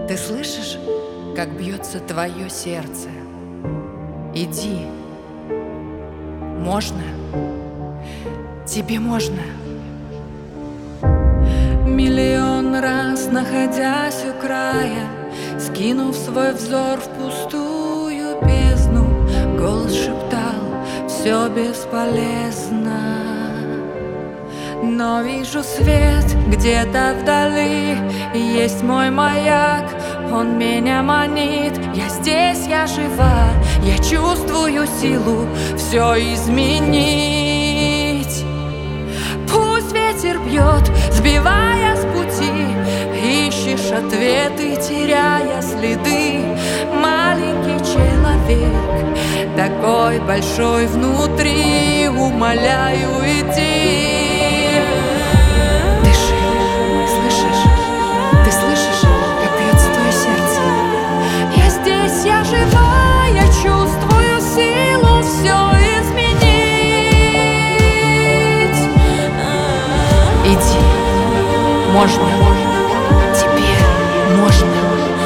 Ты слышишь, как бьется твое сердце? Иди. Можно? Тебе можно? Миллион раз находясь у края, скинув свой взор в пустую бездну, голос шептал: все бесполезно. Но вижу свет где-то вдали, есть мой маяк, он меня манит. Я здесь, я жива, я чувствую силу все изменить. Пусть ветер бьет, сбивая с пути, ищешь ответы, теряя следы. Маленький человек, такой большой внутри, умоляю, иди. Я жива, я чувствую силу все изменить. Иди, можно, тебе можно.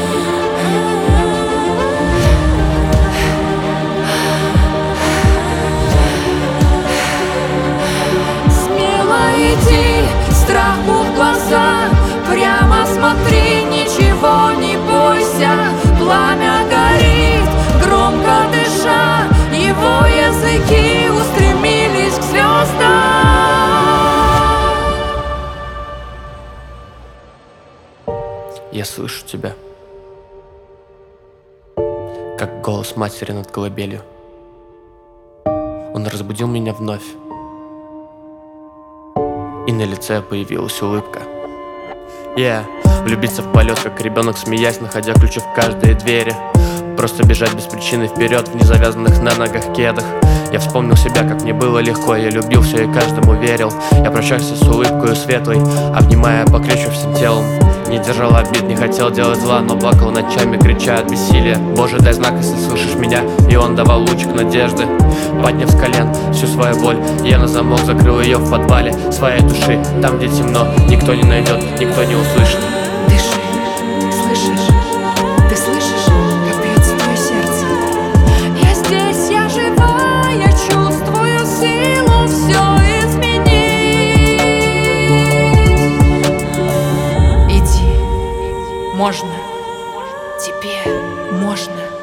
Смело иди, страху в глаза, прямо смотри, ничего не бойся. Пламя горит, громко дыша, его языки устремились к звездам. Я слышу тебя, как голос матери над колыбелью. Он разбудил меня вновь, и на лице появилась улыбка. Влюбиться в полет, как ребенок, смеясь, находя ключи в каждой двери. Просто бежать без причины вперед в незавязанных на ногах кедах. Я вспомнил себя, как мне было легко, я любил все и каждому верил. Я прощался с улыбкой светлой, обнимая покрепче всем телом. Не держал обид, не хотел делать зла, но плакал ночами, крича от бессилия. Боже, дай знак, если слышишь меня. И он давал лучик надежды. Подняв с колен всю свою боль, я на замок закрыл ее в подвале своей души. Там, где темно, никто не найдет, никто не услышит. Дыши, слышишь? Ты слышишь, как бьется твое сердце? Я здесь, я жива, я чувствую силу все изменить. Иди, можно, тебе можно.